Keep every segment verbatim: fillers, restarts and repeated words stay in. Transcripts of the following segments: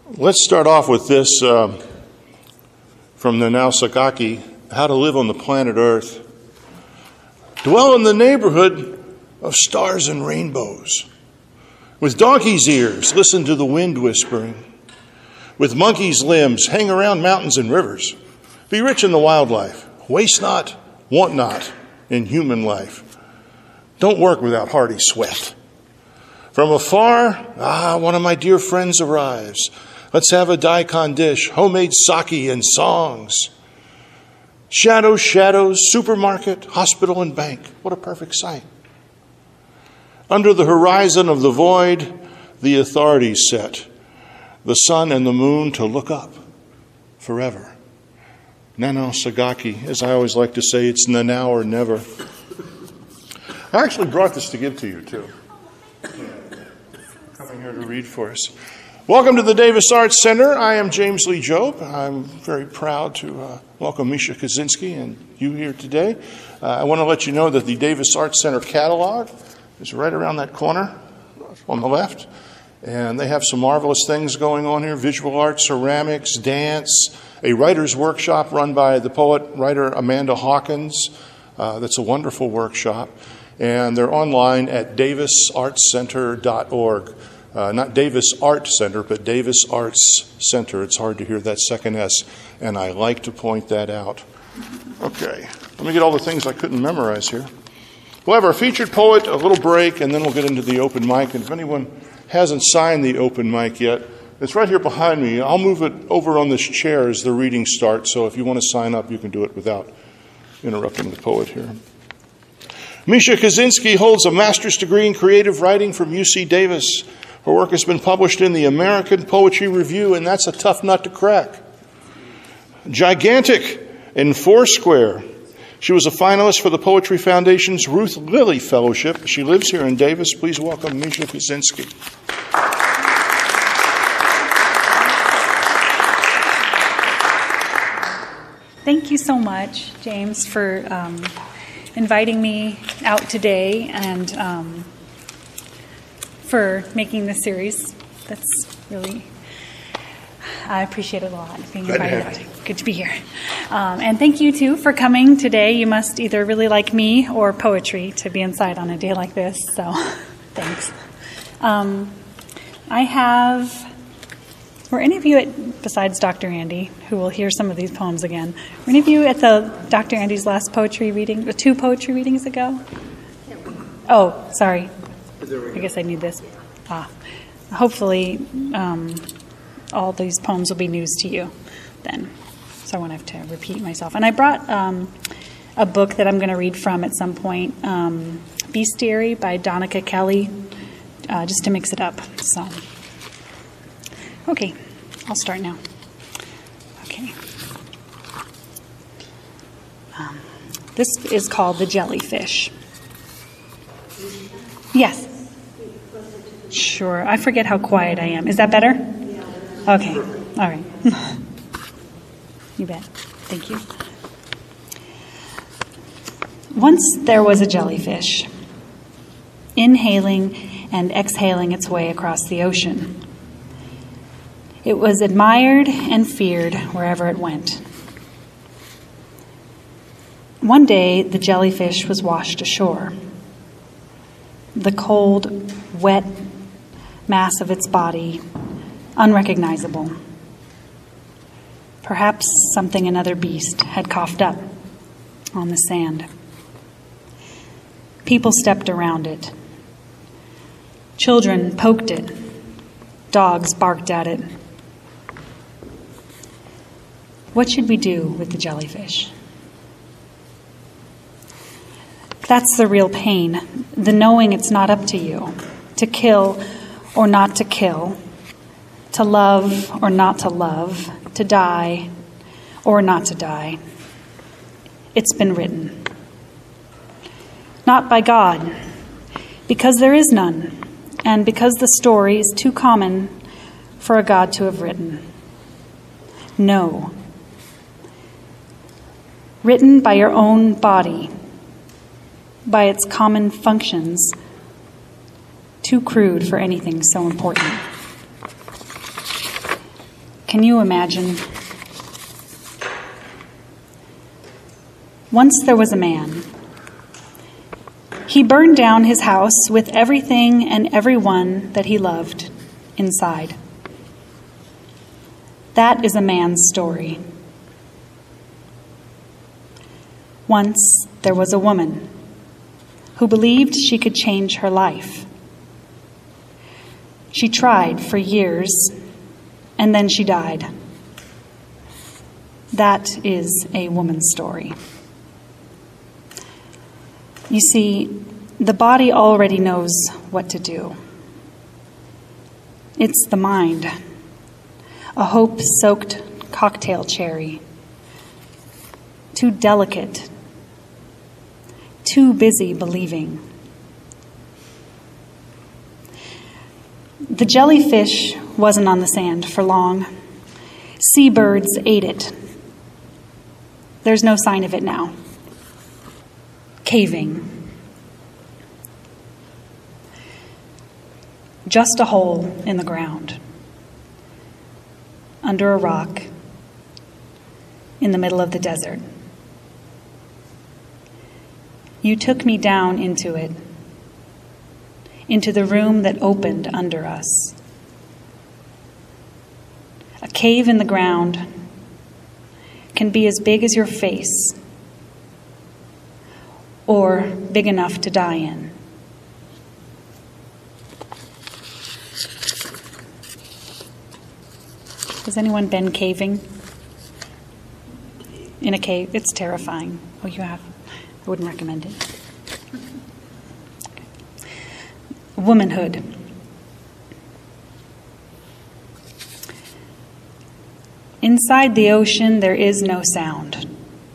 Let's start off with this uh, from Nanao Sagaki, How to Live on the Planet Earth. Dwell in the neighborhood of stars and rainbows. With donkey's ears, listen to the wind whispering. With monkey's limbs, hang around mountains and rivers. Be rich in the wildlife. Waste not, want not in human life. Don't work without hearty sweat. From afar, ah, one of my dear friends arrives. Let's have a daikon dish, homemade sake and songs. Shadows, shadows, supermarket, hospital, and bank. What a perfect sight. Under the horizon of the void, the authorities set the sun and the moon to look up forever. Nanao Sagaki, as I always like to say, it's Nanao or never. I actually brought this to give to you, too. Coming here to read for us. Welcome to the Davis Arts Center. I am James Lee Job. I'm very proud to uh, welcome Misha Kaczynski and you here today. Uh, I want to let you know that the Davis Arts Center catalog is right around that corner on the left. And they have some marvelous things going on here: visual art, ceramics, dance, a writer's workshop run by the poet-writer Amanda Hawkins. Uh, that's a wonderful workshop. And they're online at davis arts center dot org. Uh, not Davis Art Center, but Davis Arts Center. It's hard to hear that second S, and I like to point that out. Okay, let me get all the things I couldn't memorize here. We'll have our featured poet, a little break, and then we'll get into the open mic. And if anyone hasn't signed the open mic yet, it's right here behind me. I'll move it over on this chair as the reading starts, so if you want to sign up, you can do it without interrupting the poet here. Misha Kaczynski holds a master's degree in creative writing from U C Davis. Her work has been published in the American Poetry Review, and that's a tough nut to crack. Gigantic in Foursquare. She was a finalist for the Poetry Foundation's Ruth Lilly Fellowship. She lives here in Davis. Please welcome Misha Kaczynski. Thank you so much, James, for um, inviting me out today and um, for making this series. That's really, I appreciate it a lot, being Glad invited. to have you. Good to be here. Um, and thank you, too, for coming today. You must either really like me or poetry to be inside on a day like this, so thanks. Um, I have, were any of you, at, besides Doctor Andy, who will hear some of these poems again, were any of you at the Doctor Andy's last poetry reading, or two poetry readings ago? Oh, sorry. I guess I need this. Ah, hopefully, um, all these poems will be news to you then, so I won't have to repeat myself. And I brought um, a book that I'm going to read from at some point, um, Bestiary by Donica Kelly, uh, just to mix it up. So, okay, I'll start now. Okay. Um, this is called The Jellyfish. Yes. Sure. I forget how quiet I am. Is that better? Okay. All right. You bet. Thank you. Once there was a jellyfish, inhaling and exhaling its way across the ocean. It was admired and feared wherever it went. One day, the jellyfish was washed ashore. The cold, wet mass of its body, unrecognizable. Perhaps something another beast had coughed up on the sand. People stepped around it. Children poked it. Dogs barked at it. What should we do with the jellyfish? That's the real pain, the knowing it's not up to you, to kill or not to kill, to love or not to love, to die or not to die. It's been written. Not by God, because there is none, and because the story is too common for a God to have written. No. Written by your own body, by its common functions, too crude for anything so important. Can you imagine? Once there was a man. He burned down his house with everything and everyone that he loved inside. That is a man's story. Once there was a woman who believed she could change her life. She tried for years, and then she died. That is a woman's story. You see, the body already knows what to do. It's the mind, a hope-soaked cocktail cherry, too delicate, too busy believing. The jellyfish wasn't on the sand for long. Seabirds ate it. There's no sign of it now. Caving. Just a hole in the ground. Under a rock. In the middle of the desert. You took me down into it. Into the room that opened under us. A cave in the ground can be as big as your face, or big enough to die in. Has anyone been caving? In a cave? It's terrifying. Oh, you have? I wouldn't recommend it. Womanhood. Inside the ocean, there is no sound.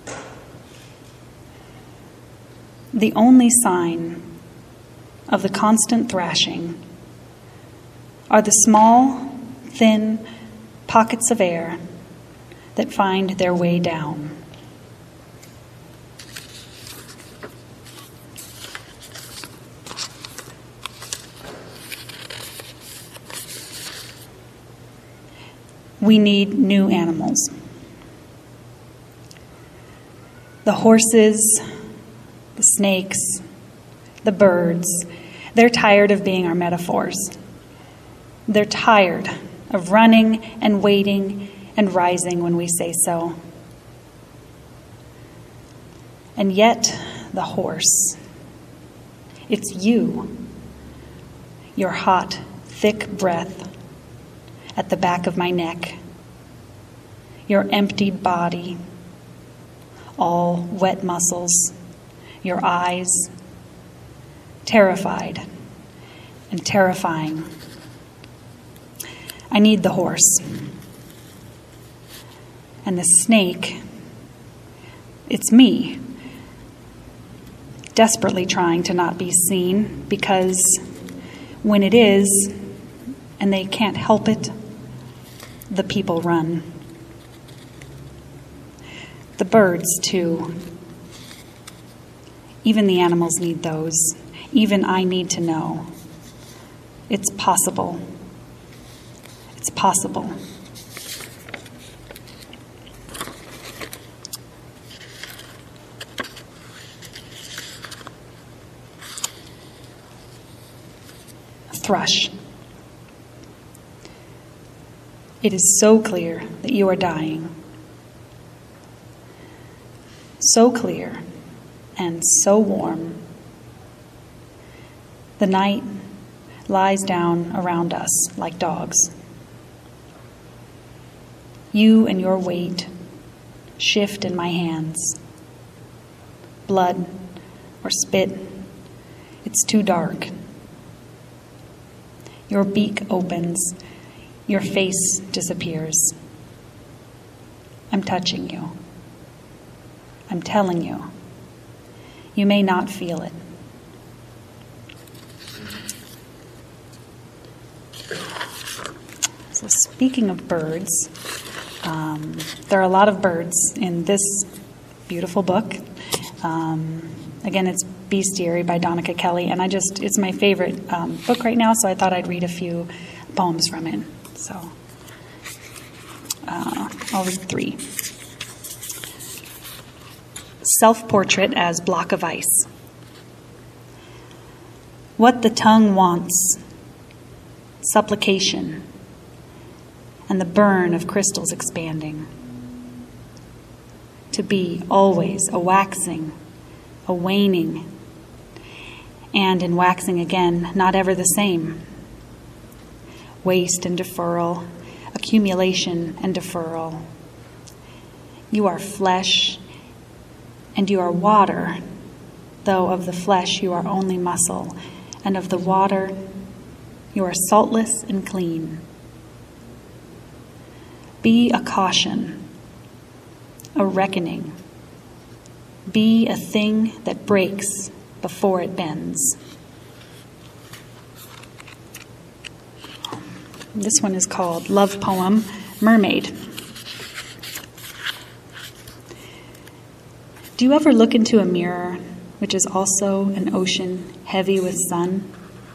The only sign of the constant thrashing are the small, thin pockets of air that find their way down. We need new animals. The horses, the snakes, the birds, they're tired of being our metaphors. They're tired of running and waiting and rising when we say so. And yet, the horse, it's you, your hot, thick breath at the back of my neck, your emptied body, all wet muscles, your eyes, terrified and terrifying. I need the horse. And the snake, it's me, desperately trying to not be seen, because when it is, and they can't help it, the people run. The birds, too. Even the animals need those. Even I need to know. It's possible. It's possible. Thrush. It is so clear that you are dying. So clear and so warm. The night lies down around us like dogs. You and your weight shift in my hands. Blood or spit, it's too dark. Your beak opens. Your face disappears. I'm touching you. I'm telling you. You may not feel it. So speaking of birds, um, there are a lot of birds in this beautiful book. Um, again, it's Bestiary by Donica Kelly, and I just, it's my favorite um, book right now, so I thought I'd read a few poems from it. So, Uh, I'll read three. Self-portrait as block of ice. What the tongue wants, supplication, and the burn of crystals expanding. To be always a waxing, a waning, and in waxing again, not ever the same. Waste and deferral, accumulation and deferral. You are flesh and you are water, though of the flesh you are only muscle, and of the water you are saltless and clean. Be a caution, a reckoning. Be a thing that breaks before it bends. This one is called Love Poem, Mermaid. Do you ever look into a mirror, which is also an ocean heavy with sun?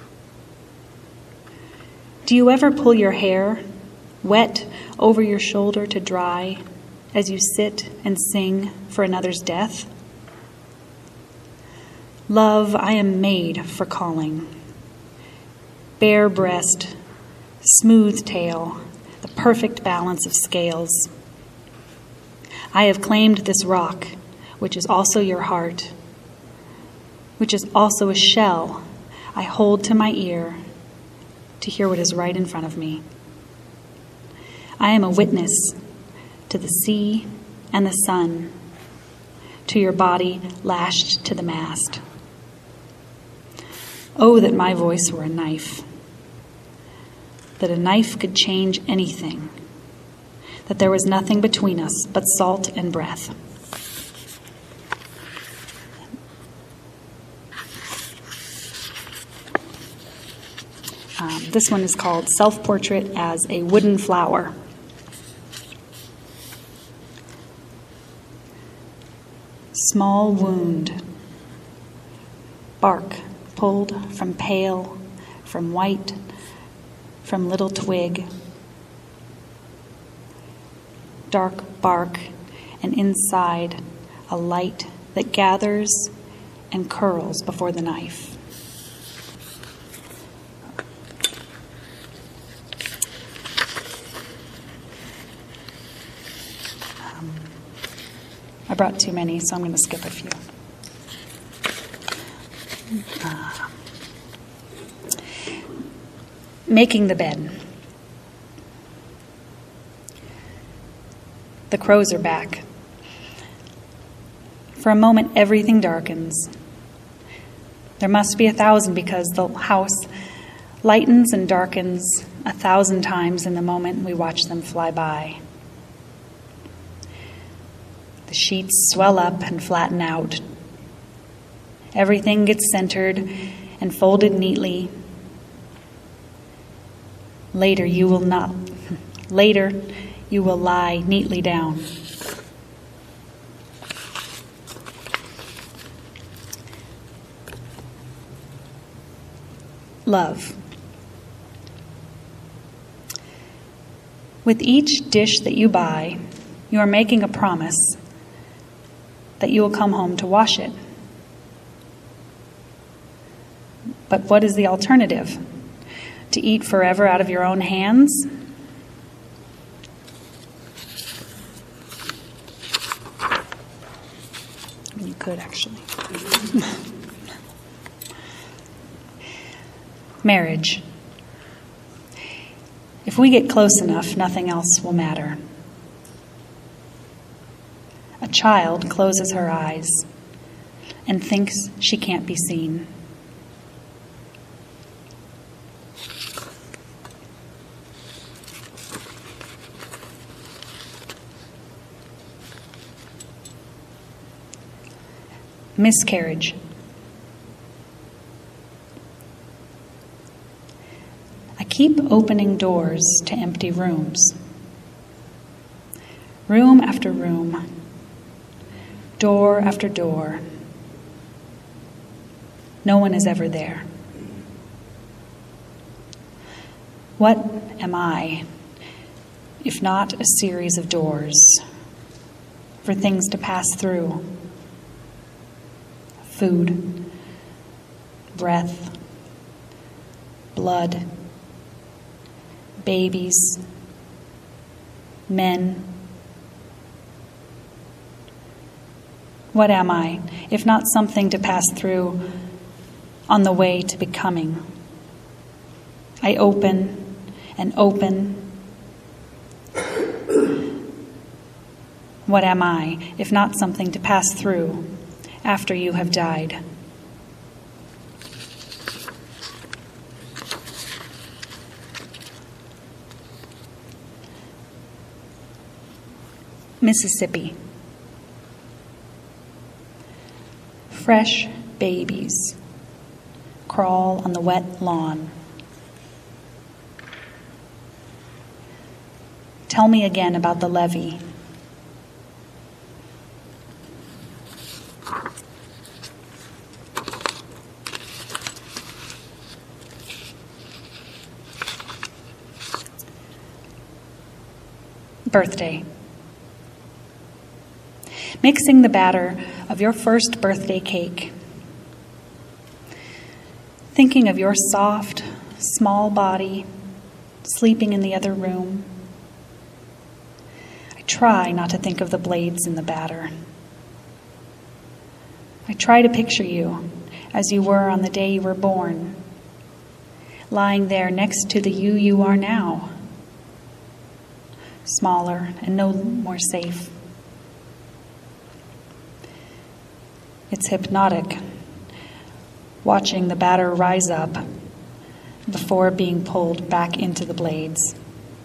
Do you ever pull your hair, wet over your shoulder to dry, as you sit and sing for another's death? Love, I am made for calling. Bare breast, smooth tail, the perfect balance of scales. I have claimed this rock, which is also your heart, which is also a shell I hold to my ear to hear what is right in front of me. I am a witness to the sea and the sun, to your body lashed to the mast. Oh, that my voice were a knife, that a knife could change anything, that there was nothing between us but salt and breath. Um, this one is called Self-Portrait as a Wooden Flower. Small wound, bark pulled from pale, from white, from little twig. Dark bark, and inside a light that gathers and curls before the knife. Um, I brought too many, so I'm going to skip a few. Uh, making the bed. The crows are back. For a moment, everything darkens. There must be a thousand because the house lightens and darkens a thousand times in the moment we watch them fly by. The sheets swell up and flatten out. Everything gets centered and folded neatly. Later you will not. Later you will lie neatly down. Love. With each dish that you buy, you are making a promise that you will come home to wash it. But what is the alternative? To eat forever out of your own hands? You could, actually. Marriage. If we get close enough, nothing else will matter. A child closes her eyes and thinks she can't be seen. Miscarriage. I keep opening doors to empty rooms. Room after room. Door after door. No one is ever there. What am I if not a series of doors for things to pass through? Food, breath, blood, babies, men. What am I, if not something to pass through on the way to becoming? I open and open. What am I, if not something to pass through after you have died? Mississippi. Fresh babies crawl on the wet lawn. Tell me again about the levee. Birthday. Mixing the batter of your first birthday cake. Thinking of your soft, small body sleeping in the other room. I try not to think of the blades in the batter. I try to picture you as you were on the day you were born, lying there next to the you you are now, smaller and no more safe. It's hypnotic, watching the batter rise up before being pulled back into the blades.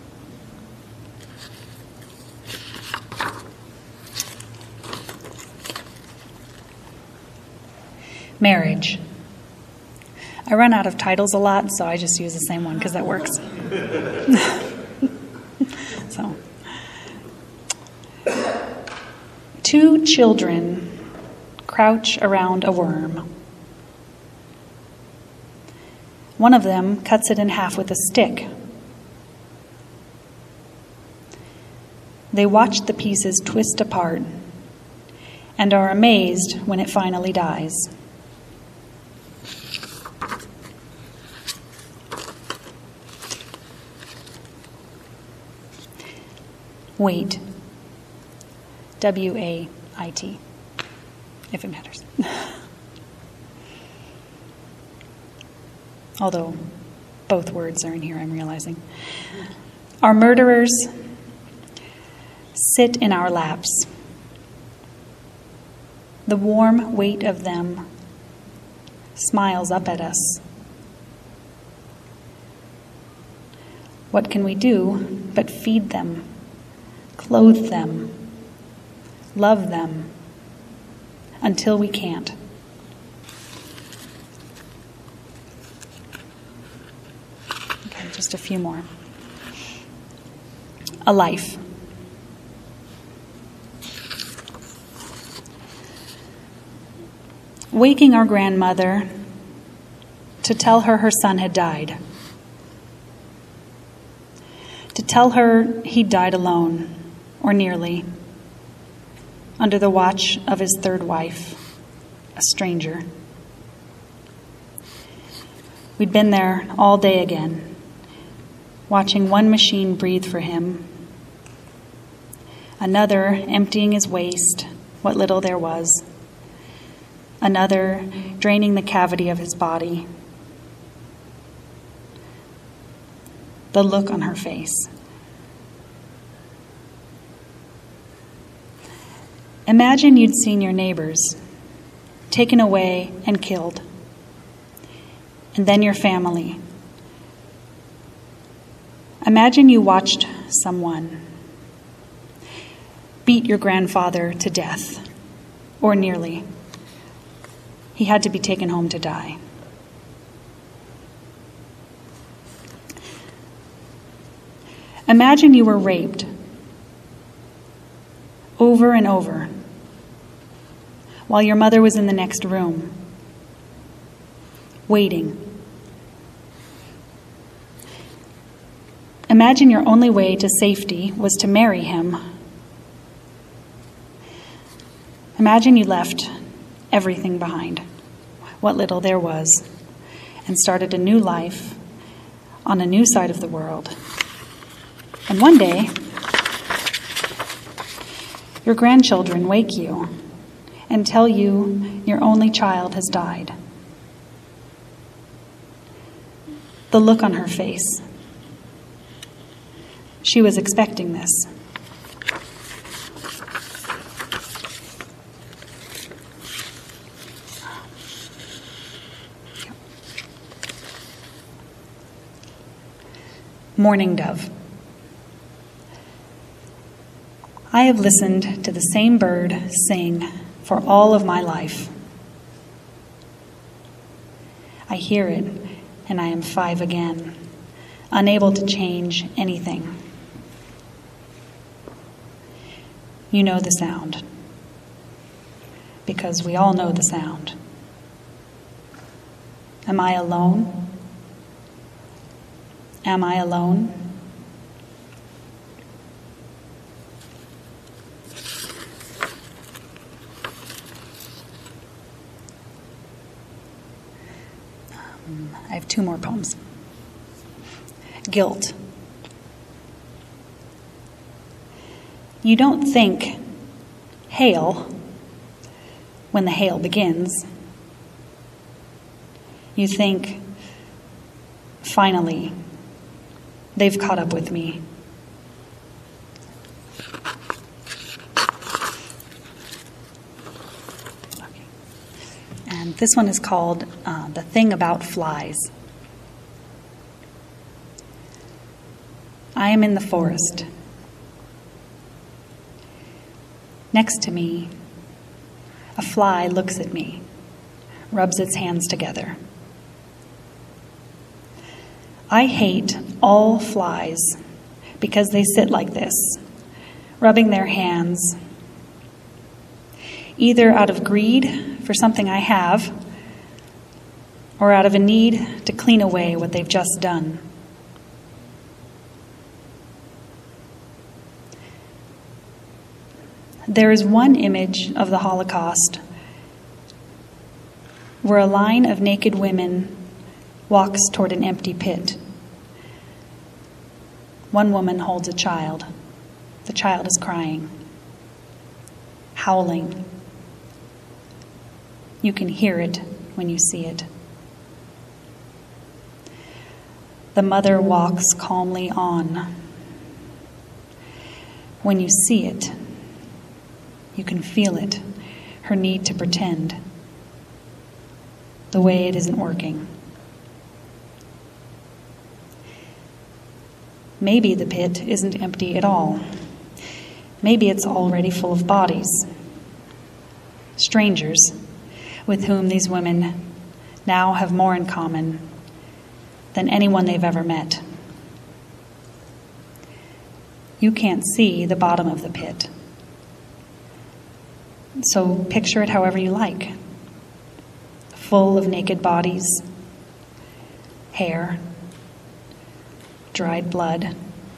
Marriage. I run out of titles a lot, so I just use the same one because that works. So, two children crouch around a worm. One of them cuts it in half with a stick. They watch the pieces twist apart and are amazed when it finally dies. Wait. W A I T. If it matters. Although both words are in here, I'm realizing. Our murderers sit in our laps. The warm weight of them smiles up at us. What can we do but feed them, clothe them, love them, until we can't? Okay, just a few more. A life. Waking our grandmother to tell her her son had died. To tell her he died alone, or nearly, under the watch of his third wife, a stranger. We'd been there all day again, watching one machine breathe for him, another emptying his waste, what little there was, another draining the cavity of his body. The look on her face. Imagine you'd seen your neighbors taken away and killed, and then your family. Imagine you watched someone beat your grandfather to death, or nearly. He had to be taken home to die. Imagine you were raped over and over while your mother was in the next room, waiting. Imagine your only way to safety was to marry him. Imagine you left everything behind, what little there was, and started a new life on a new side of the world. And one day, your grandchildren wake you and tell you your only child has died. The look on her face. She was expecting this. Mourning dove. I have listened to the same bird sing for all of my life. I hear it, and I am five again, unable to change anything. You know the sound, because we all know the sound. Am I alone? Am I alone? Um, I have two more poems. Guilt. You don't think hail when the hail begins. You think, finally, they've caught up with me. Okay. And this one is called uh, The Thing About Flies. I am in the forest. Next to me, a fly looks at me, rubs its hands together. I hate all flies because they sit like this, rubbing their hands, either out of greed for something I have or out of a need to clean away what they've just done. There is one image of the Holocaust where a line of naked women walks toward an empty pit. One woman holds a child. The child is crying, howling. You can hear it when you see it. The mother walks calmly on. When you see it, you can feel it, her need to pretend, the way it isn't working. Maybe the pit isn't empty at all. Maybe it's already full of bodies, strangers with whom these women now have more in common than anyone they've ever met. You can't see the bottom of the pit. So picture it however you like. Full of naked bodies, hair, dried blood,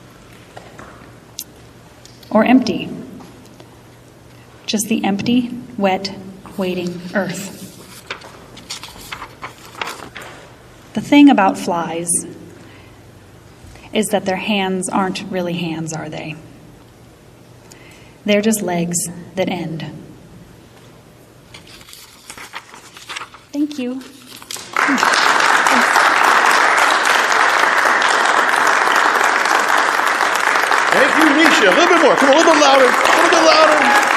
or empty. Just the empty, wet, waiting earth. The thing about flies is that their hands aren't really hands, are they? They're just legs that end. Thank you. Thank you, Misha. A little bit more. Come on, a little bit louder. A little bit louder.